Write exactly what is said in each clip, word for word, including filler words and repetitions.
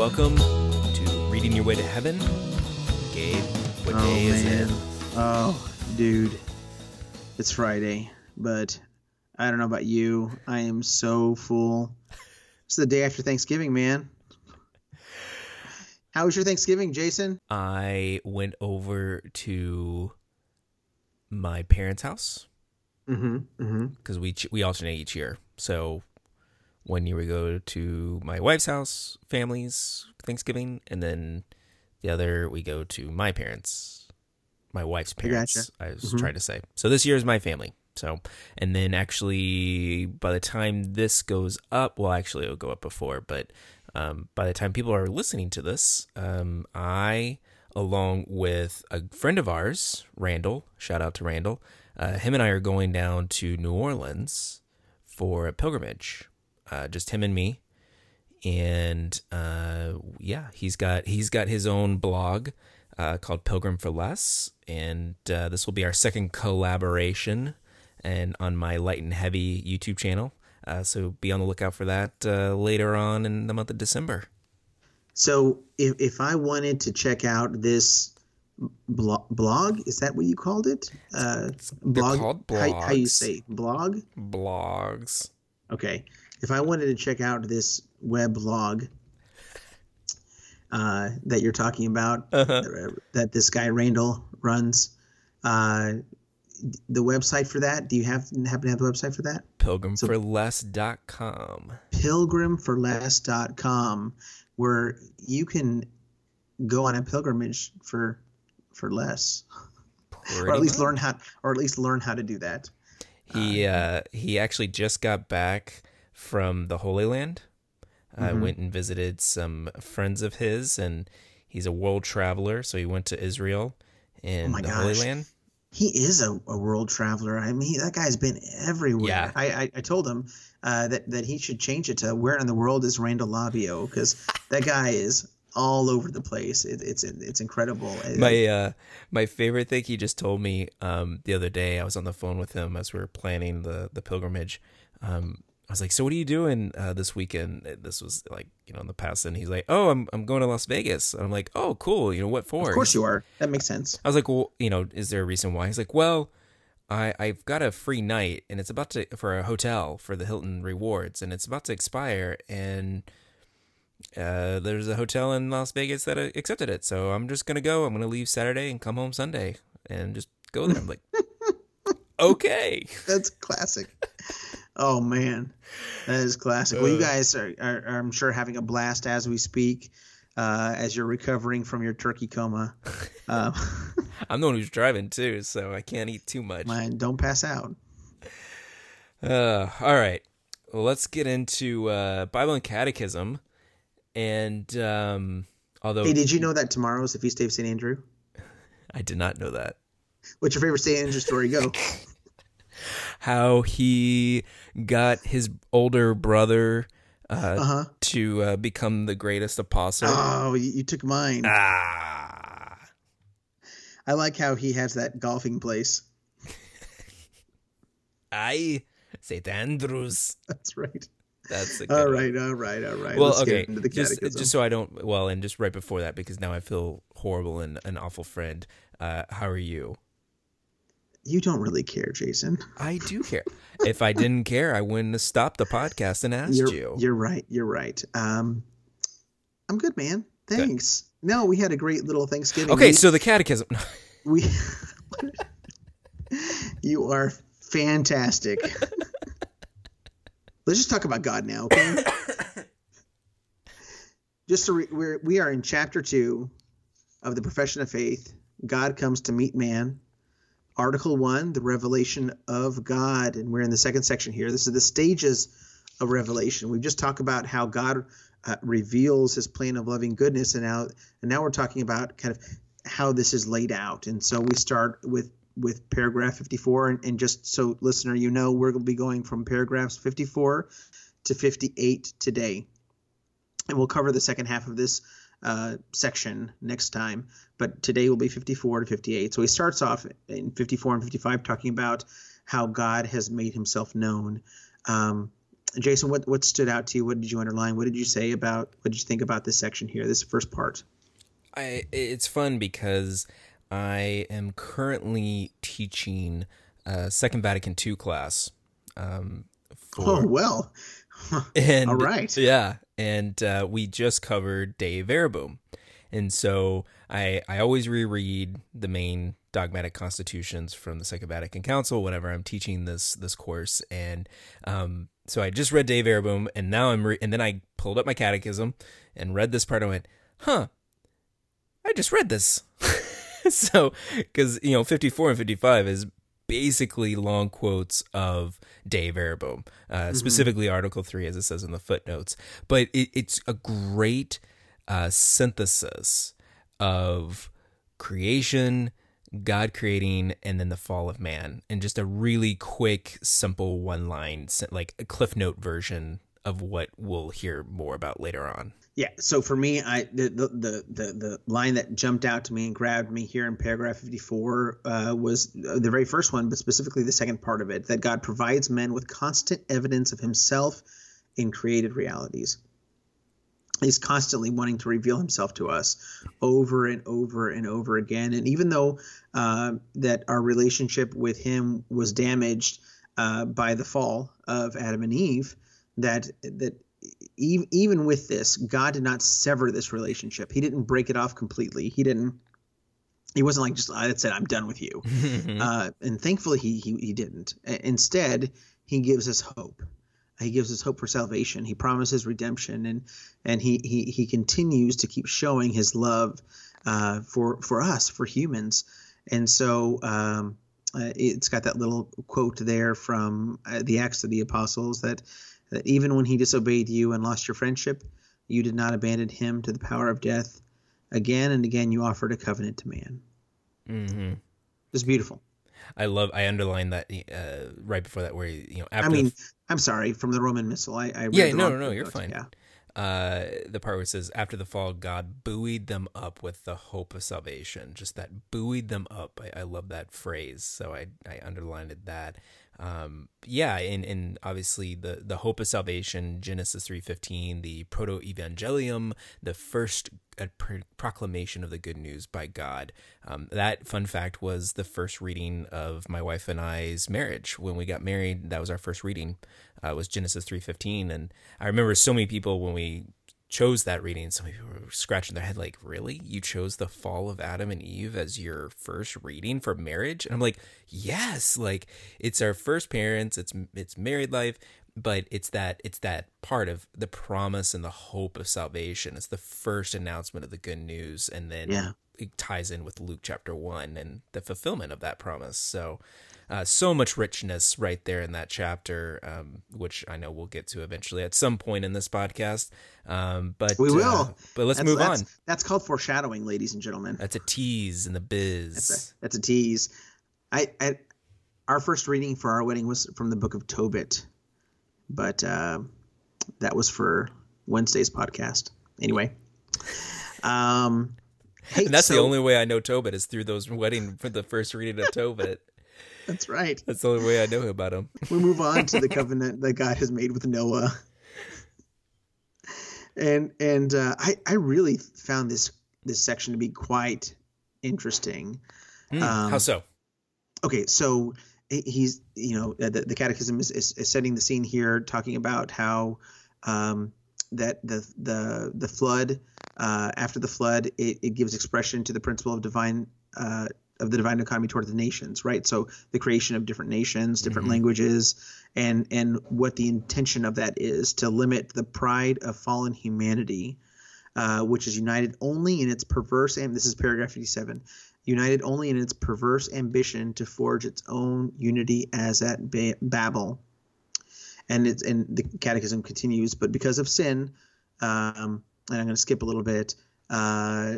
welcome to Reading Your Way to Heaven. Gabe, what oh, day is man. it? Oh, dude. It's Friday, but I don't know about you. I am so full. It's the day after Thanksgiving, man. How was your Thanksgiving, Jason? I went over to my parents' house. Mm-hmm. Mm-hmm. Because we we alternate each year. So one year we go to my wife's house, family's Thanksgiving, and then the other we go to my parents, my wife's parents. I, gotcha. I was mm-hmm. trying to say. So this year is my family. So, and then actually by the time this goes up, well, actually it'll go up before, but um, by the time people are listening to this, um, I, along with a friend of ours, Randall, shout out to Randall, uh, him and I are going down to New Orleans for a pilgrimage, uh, just him and me. And uh, yeah, he's got he's got his own blog uh, called Pilgrim for Less, and uh, this will be our second collaboration, and on my Light and Heavy YouTube channel. Uh, so be on the lookout for that uh, later on in the month of December. So if if I wanted to check out this blog, blog is that what you called it? Uh, blog. Called blogs. How, how you say blog? Blogs. Okay. If I wanted to check out this web blog uh, that you're talking about, uh-huh. that this guy Randall runs, uh, the website for that, do you have happen to have the website for that? pilgrim for less dot com. pilgrim for less dot com, where you can go on a pilgrimage for for less. Pretty or at least much. learn how or at least learn how to do that. He uh, he actually just got back from the Holy Land. I mm-hmm. went and visited some friends of his, and he's a world traveler, so he went to Israel and oh the gosh. Holy Land. He is a, a world traveler. I mean, that guy's been everywhere. Yeah. I, I, I told him uh, that, that he should change it to Where in the World is Randall Labio, because that guy is all over the place. It, it's it's incredible. My uh, my favorite thing he just told me um, the other day, I was on the phone with him as we were planning the, the pilgrimage. Um, I was like, so what are you doing uh, this weekend? This was like, you know, in the past. And he's like, oh, I'm I'm going to Las Vegas. And I'm like, oh, cool. You know, what for? Of course you are. That makes sense. I was like, well, you know, is there a reason why? He's like, well, I, I've got a free night and it's about to, for a hotel for the Hilton Rewards, and it's about to expire. And uh, there's a hotel in Las Vegas that accepted it. So I'm just going to go. I'm going to leave Saturday and come home Sunday and just go there. I'm like, okay. That's classic. Oh, man, that is classic. Well, you guys are, are, are I'm sure, having a blast as we speak, uh, as you're recovering from your turkey coma. Um, I'm the one who's driving, too, so I can't eat too much. Man, don't pass out. Uh, all right. Well, let's get into uh, Bible and Catechism. And um, although, Hey, did you know that tomorrow is the feast day of Saint Andrew? I did not know that. What's your favorite Saint Andrew story? Go. How he got his older brother uh, uh-huh. to uh, become the greatest apostle. Oh, you, you took mine. Ah. I like how he has that golfing place. Aye, Saint Andrews. That's right. That's a good all one. right, all right, all right. Well, Let's okay, get into the just, catechism. just so I don't, well, and just right before that, because now I feel horrible and an awful friend. Uh, how are you? You don't really care, Jason. I do care. If I didn't care, I wouldn't have stopped the podcast and asked you're, you. You're right. You're right. Um, I'm good, man. Thanks. Good. No, we had a great little Thanksgiving. Okay, we, so the catechism. we. You are fantastic. Let's just talk about God now, okay? Just so we, we're we are in chapter two of the Profession of Faith. God comes to meet man. Article one, the revelation of God. And we're in the second section here. This is the stages of revelation. We've just talked about how God uh, reveals his plan of loving goodness. And now, and now we're talking about kind of how this is laid out. And so we start with, with paragraph fifty-four. And, and just so listener, you know, we're going to be going from paragraphs fifty-four to fifty-eight today. And we'll cover the second half of this Uh, section next time, but today will be fifty-four to fifty-eight. So he starts off in fifty-four and fifty-five talking about how God has made himself known. Um, Jason, what, what stood out to you? What did you underline? What did you say about, what did you think about this section here, this first part? I, it's fun because I am currently teaching a Second Vatican two class. Um, for, oh, well, and, all right. Yeah, and uh, we just covered Dei Verbum. And so I, I always reread the main dogmatic constitutions from the Second Vatican Council whenever I'm teaching this this course. And um, so I just read Dei Verbum, and now I'm re- and then I pulled up my catechism and read this part and went, huh, I just read this. So, because, you know, fifty-four and fifty-five is basically long quotes of Dei Verbum, uh, mm-hmm. specifically Article three, as it says in the footnotes. But it, it's a great uh, synthesis of creation, God creating, and then the fall of man, and just a really quick, simple one-line, like a Cliff Note version of what we'll hear more about later on. Yeah. So for me, I the the the the, the line that jumped out to me and grabbed me here in paragraph fifty-four uh, was the very first one, but specifically the second part of it, that God provides men with constant evidence of himself in created realities. He's constantly wanting to reveal himself to us over and over and over again. And even though uh, that our relationship with him was damaged uh, by the fall of Adam and Eve, that that even, even with this, God did not sever this relationship. He didn't break it off completely. He didn't. He wasn't like, just, that's it, I'm done with you. uh, and thankfully, he, he he didn't. Instead, he gives us hope. He gives us hope for salvation. He promises redemption, and and he he he continues to keep showing his love uh, for for us, for humans. And so um, uh, it's got that little quote there from uh, the Acts of the Apostles that that even when he disobeyed you and lost your friendship, you did not abandon him to the power of death. Again and again, you offered a covenant to man. Mm-hmm. It's beautiful. I love. I underlined that uh, right before that, where you know. After I mean, the, I'm sorry, from the Roman Missal. I, I read yeah, the no, wrong no, no, you're notes. fine. Yeah. Uh, the part where it says, "After the fall, God buoyed them up with the hope of salvation." Just that buoyed them up. I, I love that phrase, so I I underlined that. Um, yeah, and, and obviously the, the hope of salvation, Genesis three fifteen, the proto-evangelium, the first uh, pro- proclamation of the good news by God. Um, that, fun fact, was the first reading of my wife and I's marriage. When we got married, that was our first reading, uh, was Genesis three fifteen. And I remember so many people, when we chose that reading, some people were scratching their head like, really? You chose the fall of Adam and Eve as your first reading for marriage? And I'm like, yes, like it's our first parents, it's it's married life, but it's that it's that part of the promise and the hope of salvation. It's the first announcement of the good news, and then yeah. it ties in with Luke chapter one and the fulfillment of that promise. So Uh, so much richness right there in that chapter, um, which I know we'll get to eventually at some point in this podcast. Um, but we will. Uh, but let's that's, move that's, on. That's called foreshadowing, ladies and gentlemen. That's a tease in the biz. That's a, that's a tease. I, I our first reading for our wedding was from the book of Tobit, but uh, that was for Wednesday's podcast. Anyway. Um, hey, and that's so, the only way I know Tobit is through those wedding for the first reading of Tobit. That's right. That's the only way I know about him. We move on to the covenant that God has made with Noah. And and uh, I, I really found this this section to be quite interesting. Mm, um, how so? Okay, so he's, you know, the, the catechism is, is, is setting the scene here, talking about how um, that the the the flood, uh, after the flood, it, it gives expression to the principle of divine uh of the divine economy toward the nations, right? So the creation of different nations, different mm-hmm. languages, and and what the intention of that is to limit the pride of fallen humanity, uh, which is united only in its perverse, and this is paragraph fifty-seven, united only in its perverse ambition to forge its own unity as at ba- Babel. And it's and the catechism continues, but because of sin, um, and I'm going to skip a little bit, uh,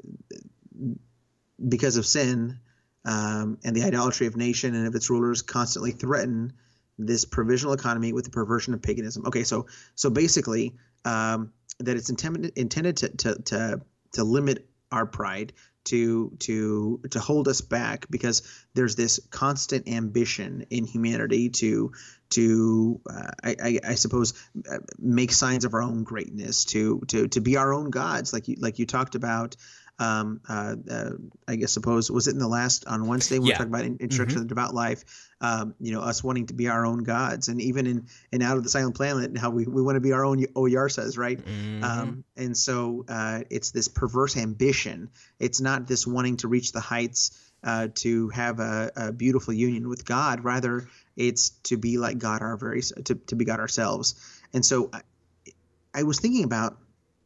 because of sin um, and the idolatry of nation and of its rulers constantly threaten this provisional economy with the perversion of paganism. Okay, so so basically um, that it's intended intended to, to to to limit our pride, to to to hold us back, because there's this constant ambition in humanity to to uh, I, I, I suppose uh, make signs of our own greatness, to to to be our own gods, like you like you talked about. Um, uh, uh, I guess suppose was it in the last on Wednesday when Yeah. we talked about in, introduction Mm-hmm. to the devout life, um, you know, us wanting to be our own gods, and even in in Out of the Silent Planet, how we, we want to be our own Oyarsas, right? Mm-hmm. Um, and so uh, it's this perverse ambition. It's not this wanting to reach the heights uh, to have a, a beautiful union with God. Rather, it's to be like God, our very to to be God ourselves. And so I, I was thinking about.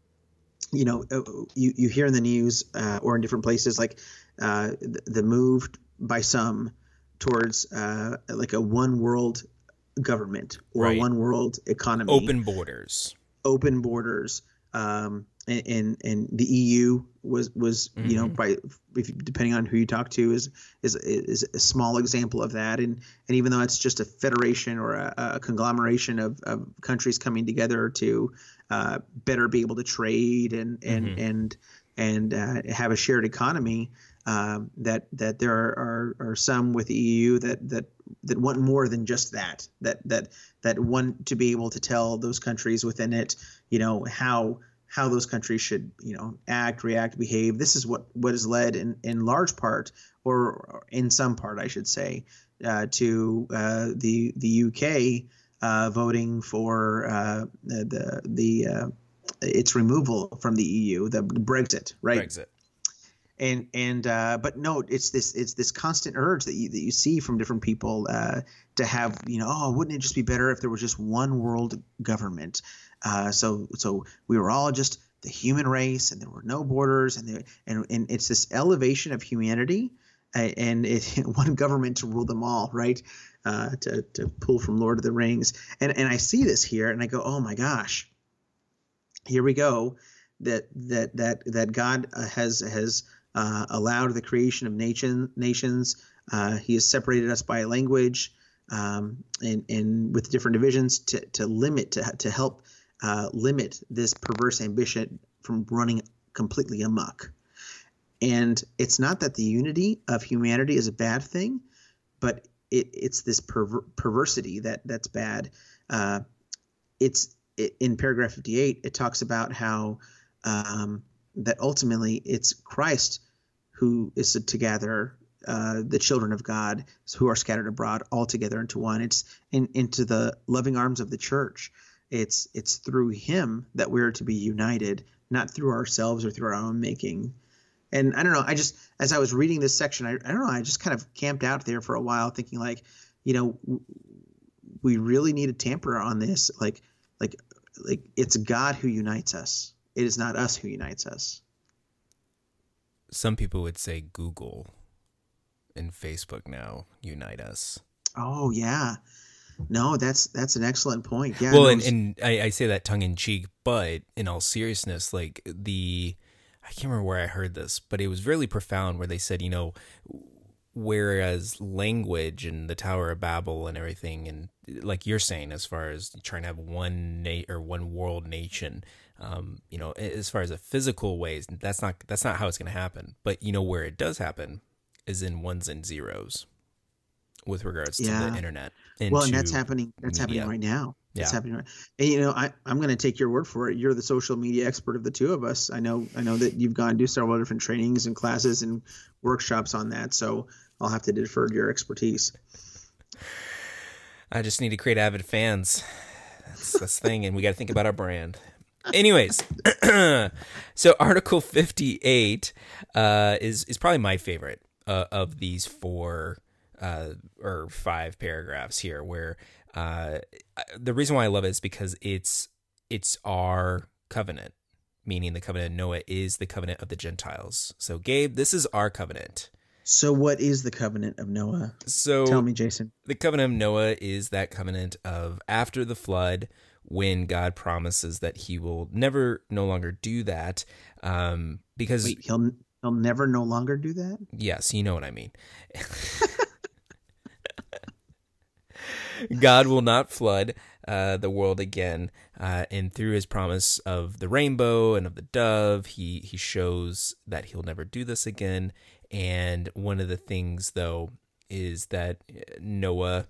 You know, you, you hear in the news uh, or in different places, like uh, the, the move by some towards uh, like a one world government or Right. a one world economy, Open borders. open borders. Um, and, and and the E U was was you know Mhm. by if, depending on who you talk to is is is a small example of that. And and even though it's just a federation or a, a conglomeration of, of countries coming together to uh, better be able to trade and and Mhm. and and uh, have a shared economy, um, that that there are, are are some with the E U that that that want more than just that that that that want to be able to tell those countries within it, you know, how how those countries should, you know, act, react, behave. This is what what has led in in large part, or, or in some part I should say, uh, to uh, the the U K uh, voting for uh, the the uh, its removal from the E U, the Brexit, right? Brexit. And and uh, but no, it's this it's this constant urge that you that you see from different people uh, to have, you know, oh, wouldn't it just be better if there was just one world government? Uh, so so we were all just the human race, and there were no borders, and there, and and it's this elevation of humanity, uh, and it, one government to rule them all, right? Uh, to to pull from Lord of the Rings, and and I see this here, and I go, oh my gosh, here we go, that that that that God uh, has has uh, allowed the creation of nation nations. Uh, he has separated us by language, um, and and with different divisions to to limit to to help uh, limit this perverse ambition from running completely amok. And it's not that the unity of humanity is a bad thing, but it, it's this perver- perversity that that's bad. Uh, it's it, in paragraph fifty-eight. It talks about how um, that ultimately it's Christ who is to gather uh, the children of God who are scattered abroad all together into one. It's in, into the loving arms of the church. It's it's through Him that we're to be united, not through ourselves or through our own making. And I don't know, I just, as I was reading this section, I, I don't know, I just kind of camped out there for a while thinking like, you know, w- we really need to tamper on this. Like, like, like it's God who unites us. It is not us who unites us. Some people would say Google and Facebook now unite us. Oh yeah. No, that's, that's an excellent point. Yeah. Well, no, and, and I, I say that tongue in cheek, but in all seriousness, like the, I can't remember where I heard this, but it was really profound where they said, you know, whereas language and the Tower of Babel and everything, and like you're saying, as far as trying to have one na- or one world nation, um, you know, as far as a physical ways, that's not, that's not how it's going to happen. But you know, where it does happen is in ones and zeros with regards yeah. to the internet. And Well, and that's to happening. That's media. happening right now. That's Yeah. happening right. And you know, I, I'm going to take your word for it. You're the social media expert of the two of us. I know. I know that you've gone to several different trainings and classes and workshops on that. So I'll have to defer to your expertise. I just need to create avid fans. That's that's the thing, and we got to think about our brand. Anyways, so Article fifty-eight uh, is is probably my favorite uh, of these four uh, or five paragraphs here. Where uh, the reason why I love it is because it's it's our covenant, meaning the covenant of Noah is the covenant of the Gentiles. So, Gabe, this is our covenant. So what is the covenant of Noah? So Tell me, Jason. The covenant of Noah is that covenant of after the flood, when God promises that he will never, no longer do that. Um, because Wait, he'll he'll never no longer do that? yes, you know what I mean. God will not flood uh, the world again, uh, and through his promise of the rainbow and of the dove, he he shows that he'll never do this again. And one of the things, though, is that Noah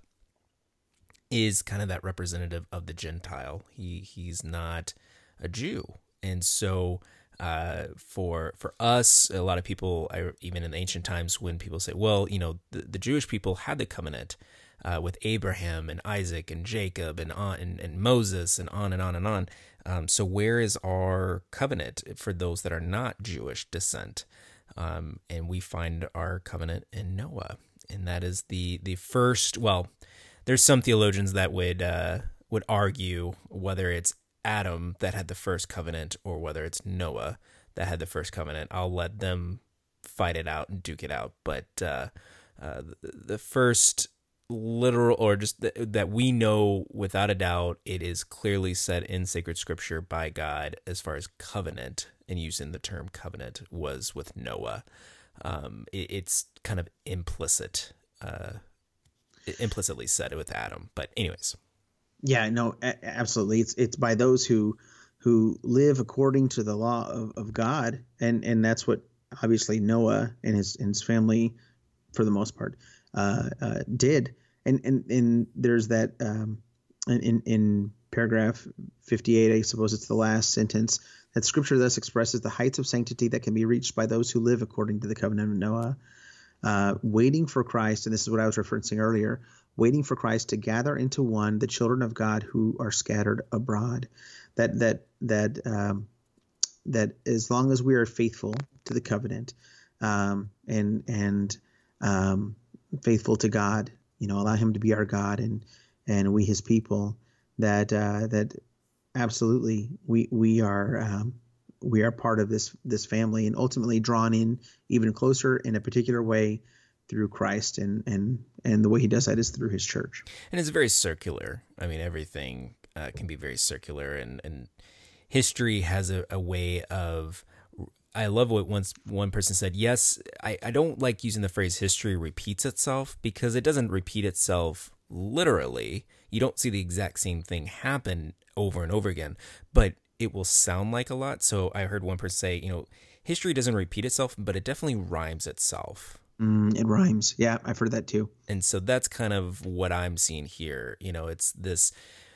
is kind of that representative of the Gentile. He he's not a Jew, and so uh, for for us, a lot of people, I, even in ancient times, when people say, "Well, you know, the, the Jewish people had the covenant uh, with Abraham and Isaac and Jacob and on and, and Moses and on and on and on," um, so where is our covenant for those that are not Jewish descent? Um, and we find our covenant in Noah, and that is the the first. Well, there's some theologians that would uh, would argue whether it's Adam that had the first covenant or whether it's Noah that had the first covenant. I'll let them fight it out and duke it out. But uh, uh, the, the first literal, or just th- that we know without a doubt, it is clearly said in sacred scripture by God as far as covenant, and using the term covenant, was with Noah. Um, it, it's kind of implicit, uh, implicitly said with Adam. But anyways. Yeah, no, a- absolutely. It's it's by those who who live according to the law of, of God, and and that's what obviously Noah and his and his family, for the most part, uh, uh, did. And and and there's that um, in in paragraph fifty-eight, I suppose it's the last sentence, that Scripture thus expresses the heights of sanctity that can be reached by those who live according to the covenant of Noah, uh, waiting for Christ. And this is what I was referencing earlier. Waiting for Christ to gather into one the children of God who are scattered abroad. That that that um, that as long as we are faithful to the covenant, um, and and um, faithful to God, you know, allow Him to be our God and and we His people. That uh, that absolutely we we are um, we are part of this this family, and ultimately drawn in even closer in a particular way through Christ, and and and the way He does that is through His church. And it's very circular. I mean, everything uh, can be very circular, and, and history has a, a way of. I love what once one person said. Yes, I, I don't like using the phrase history repeats itself, because it doesn't repeat itself literally. You don't see the exact same thing happen over and over again, but it will sound like a lot. So I heard one person say, you know, history doesn't repeat itself, but it definitely rhymes itself. Mm, it rhymes. Yeah, I've heard that too. And so that's kind of what I'm seeing here. You know, it's this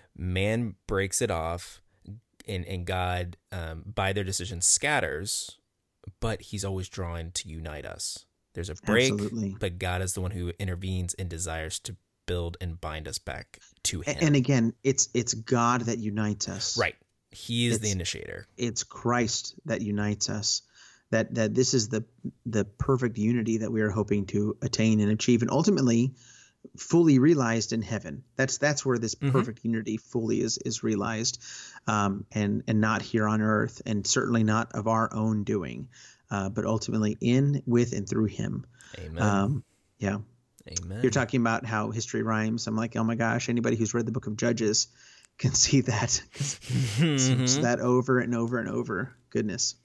man breaks it off, and, and God, um, by their decision, scatters, but He's always drawn to unite us. There's a break, Absolutely. But God is the one who intervenes and desires to build and bind us back to Him. And again, it's it's God that unites us. Right. He is it's, the initiator. It's Christ that unites us. That that this is the the perfect unity that we are hoping to attain and achieve, and ultimately fully realized in heaven. That's that's where this perfect mm-hmm. unity fully is is realized, um, and and not here on earth, and certainly not of our own doing, uh, but ultimately in, with, and through Him. Amen. Um, yeah. Amen. You're talking about how history rhymes. I'm like, oh my gosh, anybody who's read the book of Judges can see that. mm-hmm. It's that over and over and over. Goodness.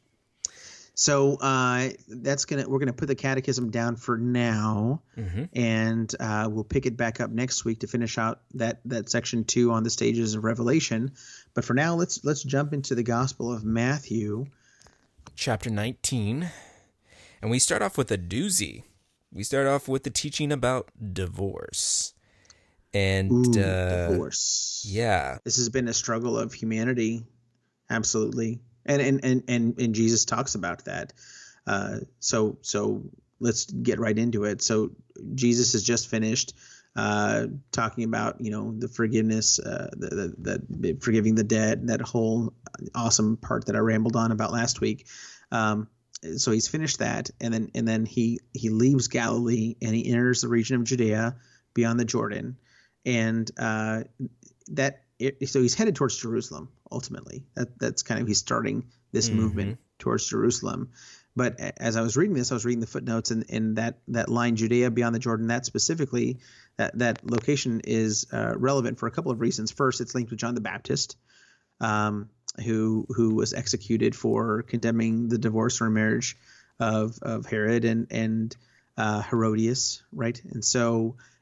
So uh, that's gonna we're gonna put the catechism down for now, mm-hmm. and uh, we'll pick it back up next week to finish out that that section two on the stages of Revelation. But for now, let's let's jump into the Gospel of Matthew, chapter nineteen, and we start off with a doozy. We start off with the teaching about divorce, and Ooh, uh, divorce. Yeah, this has been a struggle of humanity, absolutely. And, and and and and Jesus talks about that. Uh, so so let's get right into it. So Jesus has just finished uh, talking about, you know, the forgiveness, uh, the, the, the forgiving the dead, that whole awesome part that I rambled on about last week. Um, so he's finished that, and then and then he he leaves Galilee and he enters the region of Judea beyond the Jordan, and uh, that. It, so he's headed towards Jerusalem. Ultimately, that that's kind of he's starting this mm-hmm. movement towards Jerusalem. But as I was reading this, I was reading the footnotes, and, and that that line Judea beyond the Jordan, that specifically that that location is uh, relevant for a couple of reasons. First, it's linked with John the Baptist, um, who who was executed for condemning the divorce or marriage of of Herod and and uh, Herodias, right? And so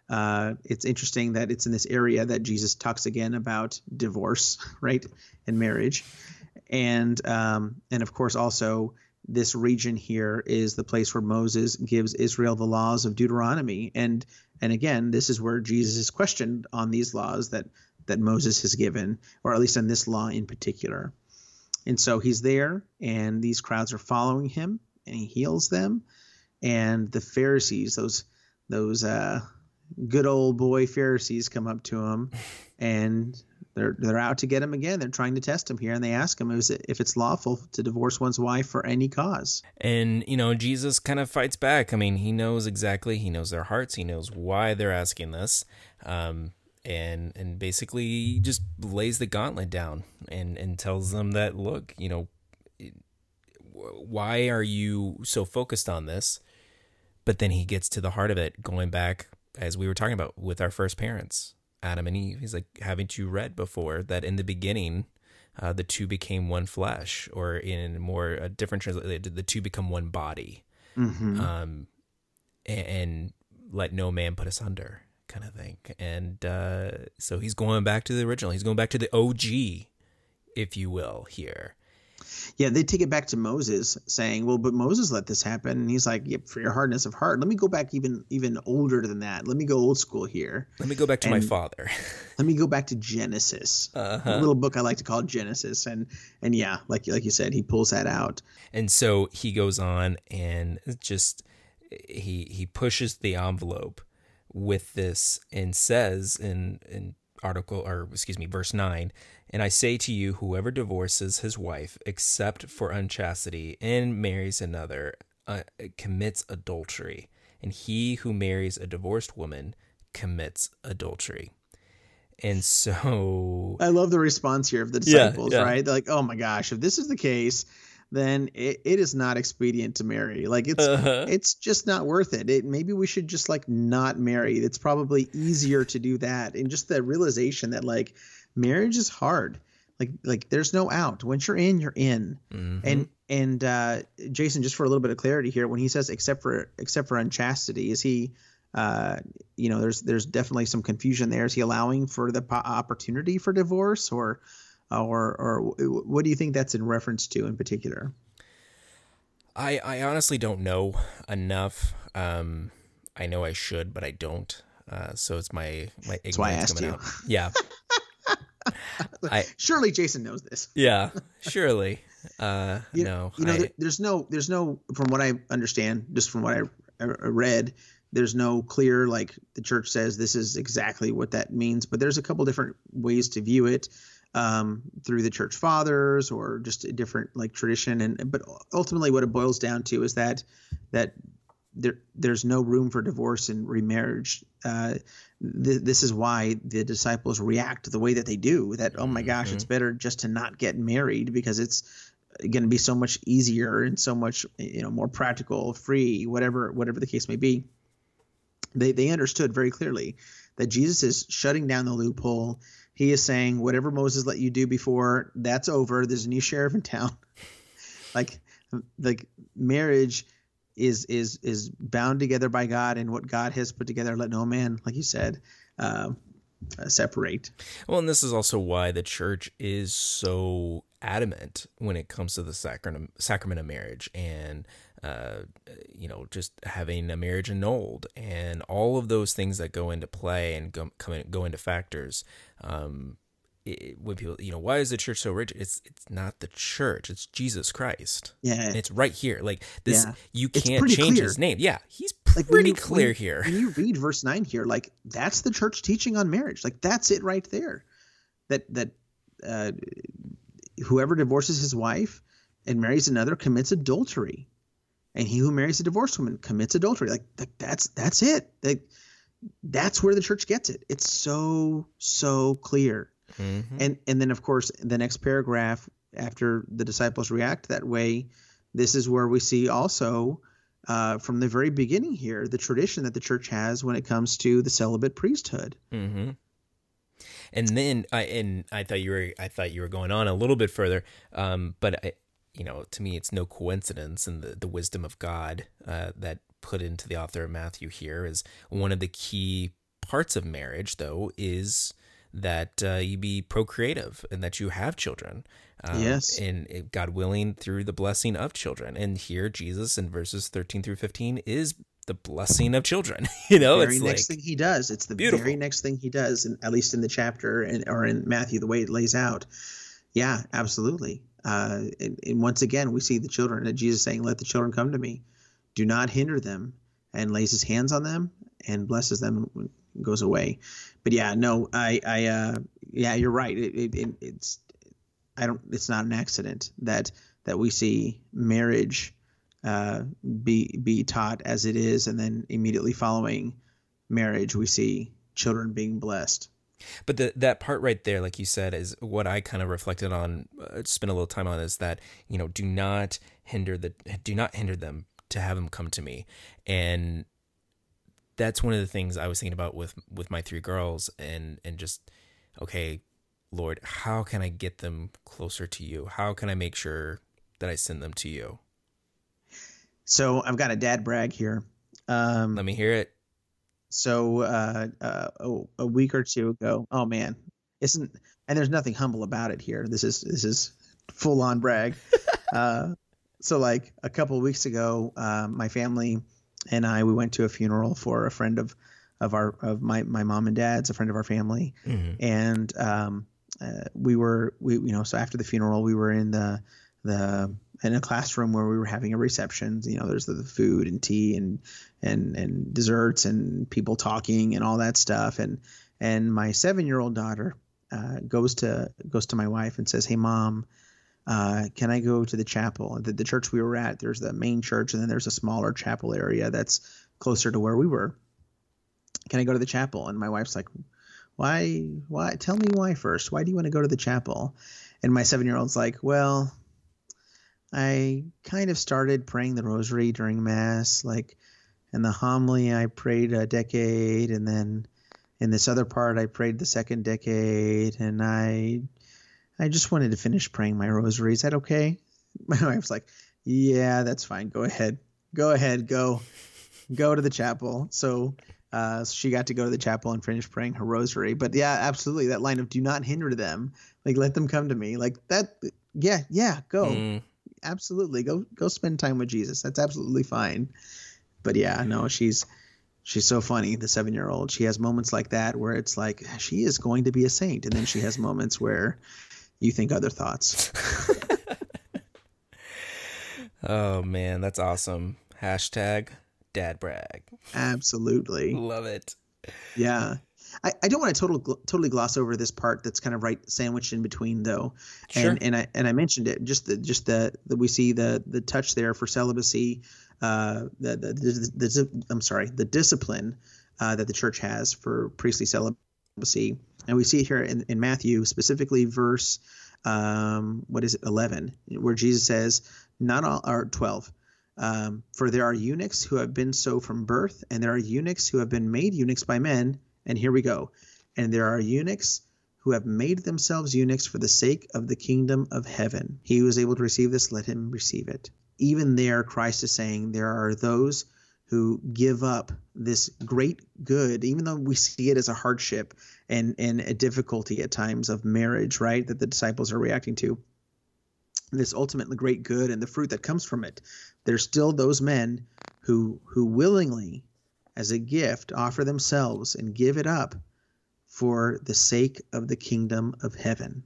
Uh, it's interesting that it's in this area that Jesus talks again about divorce, right, and marriage, and um, and of course also this region here is the place where Moses gives Israel the laws of Deuteronomy, and and again this is where Jesus is questioned on these laws that that Moses has given, or at least on this law in particular. And so he's there, and these crowds are following him, and he heals them, and the Pharisees, those those uh, good old boy Pharisees, come up to him, and they're they're out to get him again. They're trying to test him here, and they ask him is it, if it's lawful to divorce one's wife for any cause. And, you know, Jesus kind of fights back. I mean, he knows exactly, he knows their hearts, he knows why they're asking this, um, and and basically just lays the gauntlet down and, and tells them that, look, you know, why are you so focused on this? But then he gets to the heart of it, going back, as we were talking about, with our first parents, Adam and Eve. He's like, haven't you read before that in the beginning, uh, the two became one flesh, or in more a different translation, the two become one body, Mm-hmm. um, and, and let no man put us under, kind of thing. And uh, so he's going back to the original. He's going back to the O G, if you will, here. Yeah, they take it back to Moses, saying, well, but Moses let this happen. And he's like, yep, for your hardness of heart. Let me go back even even older than that. Let me go old school here. Let me go back to And my father. Let me go back to Genesis, Uh-huh. a little book I like to call Genesis. And and yeah, like like you said, he pulls that out. And so he goes on and just he he pushes the envelope with this and says in in article or excuse me verse nine, and I say to you, whoever divorces his wife except for unchastity and marries another uh, commits adultery, and he who marries a divorced woman commits adultery. And so I love the response here of the Yeah, disciples, yeah. right? They're like, oh my gosh, if this is the case, then it, it is not expedient to marry. Like it's Uh-huh. it's just not worth it. It maybe we should just like not marry. It's probably easier to do that. And just the realization that like marriage is hard. Like like there's no out. Once you're in, you're in. Mhm. And and uh, Jason, just for a little bit of clarity here, when he says except for except for unchastity, is he uh, you know, there's there's definitely some confusion there. Is he allowing for the po- opportunity for divorce, or or or what do you think that's in reference to in particular? I, I honestly don't know enough. Um, I know I should, but I don't. Uh, so it's my my ignorance why I asked coming you. out. Yeah, I Surely Jason knows this. yeah, surely. Uh, You, no, you know, I, there, there's no, there's no, from what I understand, just from what I, I read, there's no clear, like the church says this is exactly what that means, but there's a couple different ways to view it, um, through the church fathers or just a different like tradition. And, but ultimately what it boils down to is that, that there, there's no room for divorce and remarriage. Uh, th- this is why the disciples react the way that they do, that, oh my gosh, it's better just to not get married because it's going to be so much easier and so much, you know, more practical, free, whatever, whatever the case may be. They, they understood very clearly that Jesus is shutting down the loophole. He is saying, whatever Moses let you do before, that's over. There's a new sheriff in town. like, like marriage is is is bound together by God, and what God has put together, let no man, like you said, uh, uh, separate. well, and this is also why the church is so adamant when it comes to the sacrament sacrament of marriage, and uh, you know, just having a marriage annulled, and all of those things that go into play and go come in, go into factors. Um, it, when people, you know, why is the church so rigid? It's it's not the church; it's Jesus Christ. Yeah. And it's right here. Like this, Yeah. you It's can't pretty change clear. his name. Yeah, he's Like when pretty you- clear when- here. When you read verse nine here, like that's the church teaching on marriage. Like that's it right there. That that uh, whoever divorces his wife and marries another commits adultery, and he who marries a divorced woman commits adultery. Like, like that's that's it. Like that's where the church gets it. It's so so clear. Mhm. And and then of course the next paragraph after the disciples react that way, this is where we see also uh, from the very beginning here the tradition that the church has when it comes to the celibate priesthood. Mm-hmm. And then I and I thought you were I thought you were going on a little bit further, um, but I, you know, to me, it's no coincidence, and the, the wisdom of God uh, that put into the author of Matthew here is one of the key parts of marriage, though, is that uh, you be procreative and that you have children. Um, Yes. And it, God willing, through the blessing of children. And here, Jesus in verses thirteen through fifteen is the blessing of children. You know, Very it's next like thing he does. It's the beautiful. very next thing he does, and at least in the chapter and or in Matthew, the way it lays out. Yeah, absolutely. Uh, and, and once again, we see the children, and Jesus saying, "Let the children come to me. Do not hinder them," and lays his hands on them and blesses them and goes away. But yeah, no, I, I, uh, yeah, you're right. It, it, it, it's, I don't, it's not an accident that that we see marriage uh, be be taught as it is, and then immediately following marriage, we see children being blessed. But the, that part right there, like you said, is what I kind of reflected on, uh, spent a little time on, is that, you know, do not hinder the, do not hinder them to have them come to me. And that's one of the things I was thinking about with, with my three girls, and, and just, okay, Lord, how can I get them closer to you? How can I make sure that I send them to you? So I've got a dad brag here. Um, Let me hear it. So uh, uh, oh, a week or two ago, oh man, isn't and there's nothing humble about it here. This is this is full on brag. uh, so like a couple of weeks ago, uh, my family and I we went to a funeral for a friend of of our of my my mom and dad's, a friend of our family, Mm-hmm. and um, uh, we were we you know so after the funeral we were in the the in a classroom where we were having a reception. You know, there's the, the food and tea and and and desserts and people talking and all that stuff. And and my seven-year-old daughter uh, goes to goes to my wife and says, "Hey, Mom, uh, can I go to the chapel?" The, the church we were at, there's the main church, and then there's a smaller chapel area that's closer to where we were. Can I go to the chapel? And my wife's like, "Why? Why? Tell me why first. Why do you want to go to the chapel?" And my seven-year-old's like, "Well, I kind of started praying the rosary during Mass, like in the homily I prayed a decade, and then in this other part I prayed the second decade, and I I just wanted to finish praying my rosary. Is that okay?" My wife's like, "Yeah, that's fine. Go ahead. Go ahead. Go. Go to the chapel." So uh, she got to go to the chapel and finish praying her rosary. But yeah, absolutely, that line of "do not hinder them," like let them come to me, like that. Yeah, yeah, go. Mm. Absolutely. Go go spend time with Jesus. That's absolutely fine. But yeah, no, she's she's so funny, the seven-year-old. She has moments like that where it's like she is going to be a saint, and then she has moments where you think other thoughts. Oh man, that's awesome. Hashtag dad brag. Absolutely. Love it. Yeah. I, I don't want to total, totally gloss over this part that's kind of right sandwiched in between, though. Sure. And and I and I mentioned it, just the just the, the we see the the touch there for celibacy, uh, the the, the, the I'm sorry, the discipline uh, that the church has for priestly celibacy, and we see it here in, in Matthew, specifically verse um, what is it, eleven, where Jesus says, not all, or twelve. Um, for there are eunuchs who have been so from birth, and there are eunuchs who have been made eunuchs by men. And here we go. And there are eunuchs who have made themselves eunuchs for the sake of the kingdom of heaven. He who is able to receive this, let him receive it. Even there, Christ is saying there are those who give up this great good, even though we see it as a hardship and, and a difficulty at times of marriage, right, that the disciples are reacting to. This ultimately great good and the fruit that comes from it. There's still those men who who willingly, as a gift, offer themselves and give it up for the sake of the kingdom of heaven.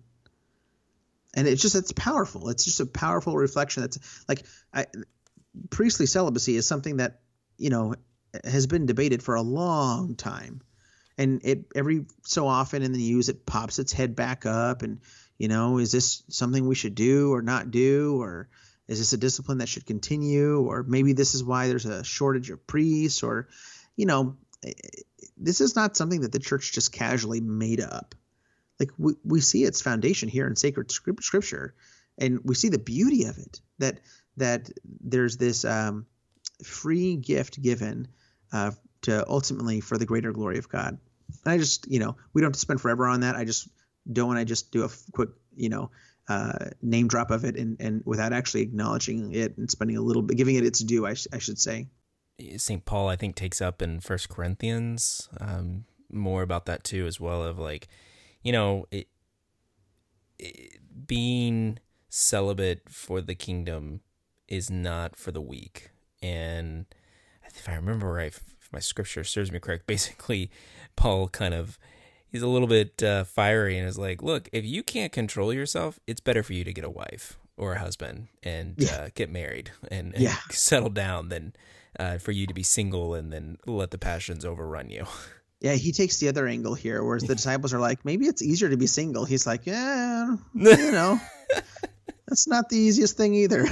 And it's just, it's powerful. It's just a powerful reflection. That's like, I, priestly celibacy is something that, you know, has been debated for a long time. And it every so often in the news, it pops its head back up. And, you know, is this something we should do or not do? Or is this a discipline that should continue? Or maybe this is why there's a shortage of priests, or, you know, this is not something that the church just casually made up. Like we, we see its foundation here in sacred scripture, and we see the beauty of it, that that there's this um, free gift given uh, to ultimately for the greater glory of God. And I just, you know, we don't have to spend forever on that. I just don't want to just do a quick, you know, uh, name drop of it and, and without actually acknowledging it and spending a little bit, giving it its due, I, sh- I should say. Saint Paul, I think, takes up in First Corinthians, um, more about that too, as well. Of like, you know, it, it, being celibate for the kingdom is not for the weak. And if I remember right, if my scripture serves me correct, basically Paul kind of, he's a little bit uh, fiery and is like, look, if you can't control yourself, it's better for you to get a wife or a husband and yeah. uh, get married and, and yeah. settle down than uh, for you to be single and then let the passions overrun you. Yeah, he takes the other angle here, whereas the disciples are like, maybe it's easier to be single. He's like, yeah, you know, that's not the easiest thing either.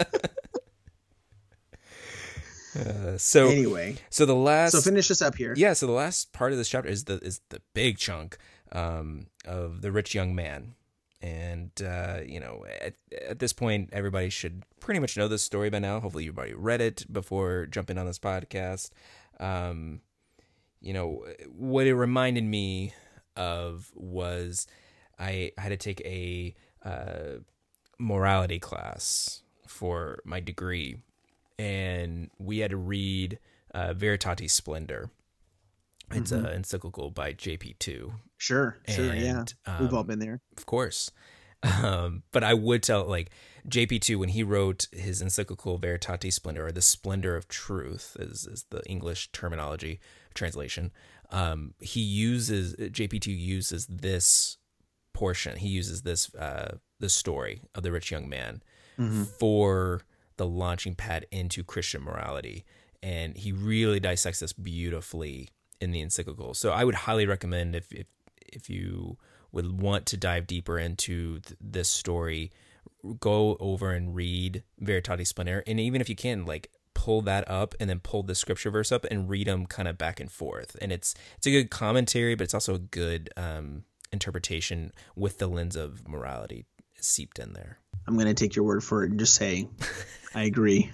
Uh, so anyway, so the last, so finish this up here. Yeah. So the last part of this chapter is the, is the big chunk, um, of the rich young man. And, uh, you know, at, at this point, everybody should pretty much know this story by now. Hopefully you've already read it before jumping on this podcast. Um, you know, what it reminded me of was I had to take a, uh, morality class for my degree. And we had to read uh, Veritatis Splendor. It's mm-hmm. an encyclical by J P two. Sure, sure, and, yeah. Um, We've all been there. Of course. Um, but I would tell, like, J P two, when he wrote his encyclical Veritatis Splendor, or the Splendor of Truth, is, is the English terminology translation, um, he uses, J P two uses this portion, he uses this, uh, this story of the rich young man mm-hmm. for the launching pad into Christian morality. And he really dissects this beautifully in the encyclical. So I would highly recommend, if if, if you would want to dive deeper into th- this story, go over and read Veritatis Splendor. And even if you can, like, pull that up and then pull the scripture verse up and read them kind of back and forth. And it's it's a good commentary, but it's also a good um, interpretation with the lens of morality seeped in there. I'm going to take your word for it and just say, I agree.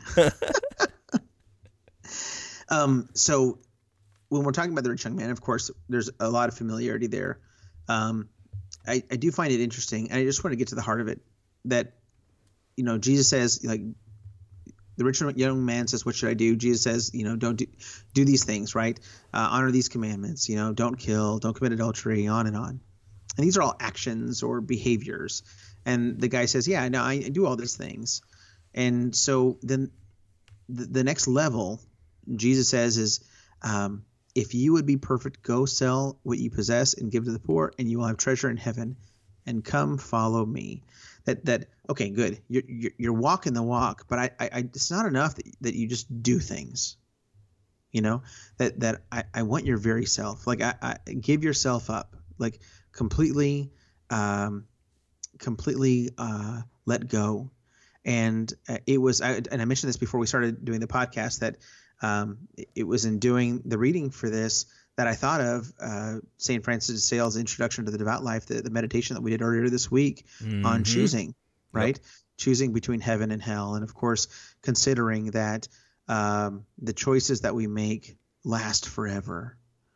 um, so when we're talking about the rich young man, of course, there's a lot of familiarity there. Um, I, I do find it interesting, and I just want to get to the heart of it, that, you know, Jesus says, like, the rich young man says, what should I do? Jesus says, you know, don't do, do these things, right? Uh, honor these commandments, you know, don't kill, don't commit adultery, on and on. And these are all actions or behaviors. And the guy says, yeah, no, I do all these things. And so then the, the next level, Jesus says, is um, if you would be perfect, go sell what you possess and give to the poor, and you will have treasure in heaven, and come follow me. That, that okay, good. You're, you're, you're walking the walk, but I, I, it's not enough that, that you just do things. You know, that, that I, I want your very self. Like, I, I give yourself up, like, completely um, – completely uh, let go. And uh, it was, I, and I mentioned this before we started doing the podcast, that um, it was in doing the reading for this that I thought of uh, Saint Francis de Sales' Introduction to the Devout Life, the, the meditation that we did earlier this week mm-hmm. on choosing, right? Yep. Choosing between heaven and hell. And of course, considering that um, the choices that we make last forever.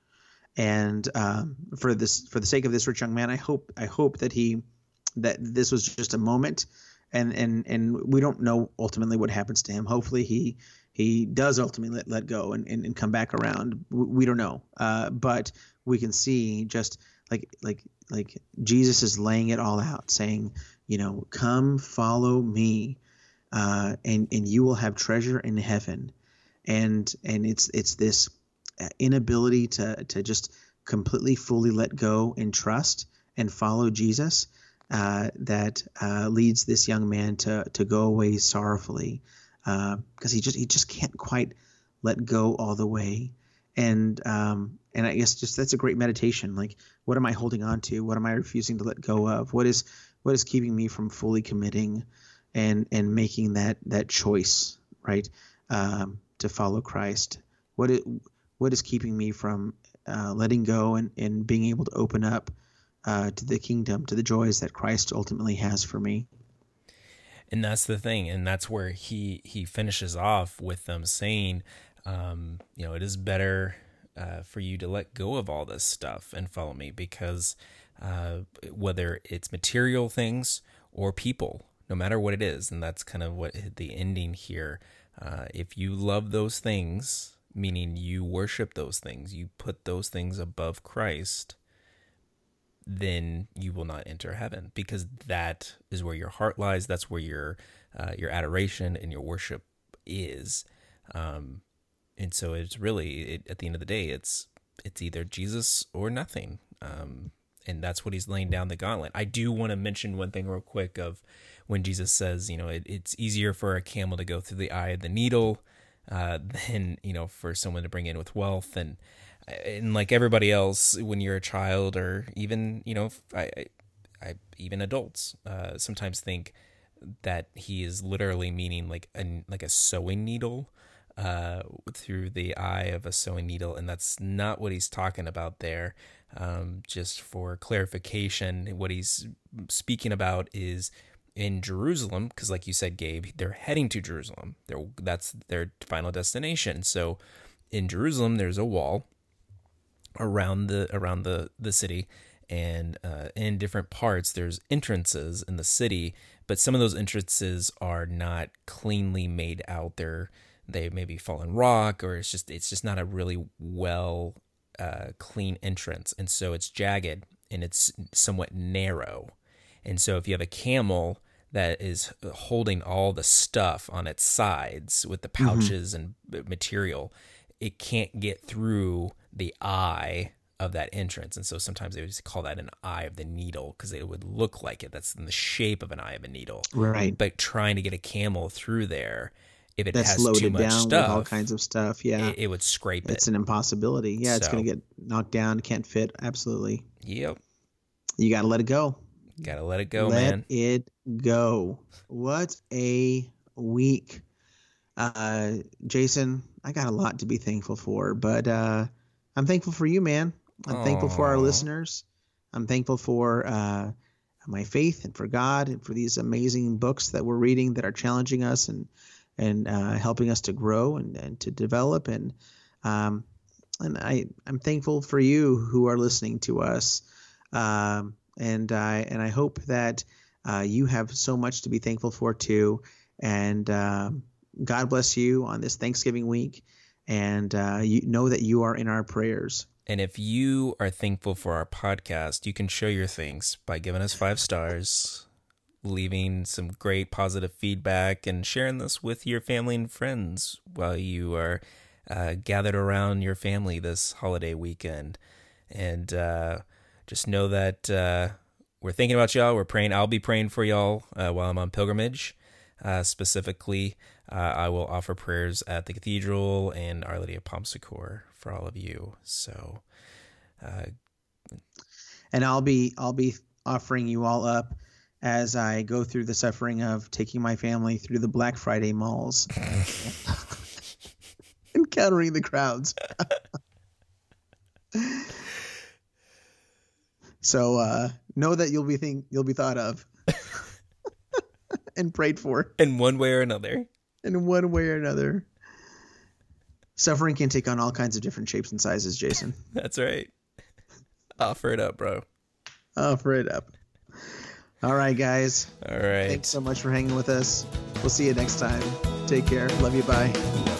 And um, for this, for the sake of this rich young man, I hope, I hope that he, that this was just a moment, and, and, and we don't know ultimately what happens to him. Hopefully he, he does ultimately let, let go and, and, and come back around. We don't know. Uh, but we can see just like, like, like Jesus is laying it all out, saying, you know, come follow me, uh, and, and you will have treasure in heaven. And, and it's, it's this inability to, to just completely, fully let go and trust and follow Jesus Uh, that uh, leads this young man to to go away sorrowfully, because uh, he just he just can't quite let go all the way. And um, and I guess just that's a great meditation. Like, what am I holding on to? What am I refusing to let go of? What is what is keeping me from fully committing and and making that that choice, right, um, to follow Christ? What it, what is keeping me from uh, letting go and, and being able to open up Uh, to the kingdom, to the joys that Christ ultimately has for me? And that's the thing, and that's where he he finishes off with them saying, um, you know, it is better uh, for you to let go of all this stuff and follow me, because uh, whether it's material things or people, no matter what it is, and that's kind of what the ending here. Uh, if you love those things meaning you worship those things, you put those things above Christ, then you will not enter heaven, because that is where your heart lies. That's where your uh, your adoration and your worship is. Um, and so it's really, it, at the end of the day, it's it's either Jesus or nothing. Um, and that's what he's laying down the gauntlet. I do want to mention one thing real quick of when Jesus says, you know, it, it's easier for a camel to go through the eye of the needle uh, than, you know, for someone to bring in with wealth. And and like everybody else, when you're a child, or even, you know, I, I, I even adults uh, sometimes think that he is literally meaning like a, like a sewing needle uh, through the eye of a sewing needle. And that's not what he's talking about there. Um, just for clarification, what he's speaking about is in Jerusalem, because like you said, Gabe, they're heading to Jerusalem. They're, that's their final destination. So in Jerusalem, there's a wall around the around the, the city, and uh, in different parts, there's entrances in the city, but some of those entrances are not cleanly made out. They're they maybe fallen rock, or it's just it's just not a really well uh, clean entrance, and so it's jagged and it's somewhat narrow. And so if you have a camel that is holding all the stuff on its sides with the pouches mm-hmm. and material, it can't get through the eye of that entrance. And so sometimes they would just call that an eye of the needle, because it would look like it. That's in the shape of an eye of a needle. Right. But trying to get a camel through there, if it That's has loaded too much down stuff, with all kinds of stuff, yeah, it, it would scrape it's it. It's an impossibility. Yeah, so, it's going to get knocked down. Can't fit. Absolutely. Yep. You got to let it go. Got to let it go, let man. Let it go. What a week. Uh, Jason, I got a lot to be thankful for, but uh, I'm thankful for you, man. I'm Aww. thankful for our listeners. I'm thankful for uh, my faith and for God, and for these amazing books that we're reading that are challenging us and and uh, helping us to grow and, and to develop. And um, and I I'm thankful for you who are listening to us. Um, and I and I hope that uh, you have so much to be thankful for too. And um, God bless you on this Thanksgiving week, and uh, you know that you are in our prayers. And if you are thankful for our podcast, you can show your thanks by giving us five stars, leaving some great positive feedback, and sharing this with your family and friends while you are uh, gathered around your family this holiday weekend. And uh, just know that uh, we're thinking about y'all. We're praying. I'll be praying for y'all uh, while I'm on pilgrimage. Uh, specifically, uh, I will offer prayers at the cathedral and Our Lady of Pomsicore for all of you. So, uh, and I'll be I'll be offering you all up as I go through the suffering of taking my family through the Black Friday malls, encountering the crowds. So uh, know that you'll be think you'll be thought of. And prayed for. In one way or another. In one way or another. Suffering can take on all kinds of different shapes and sizes, Jason. That's right. Offer it up, bro. Offer it up. All right, guys. All right. Thanks so much for hanging with us. We'll see you next time. Take care. Love you. Bye.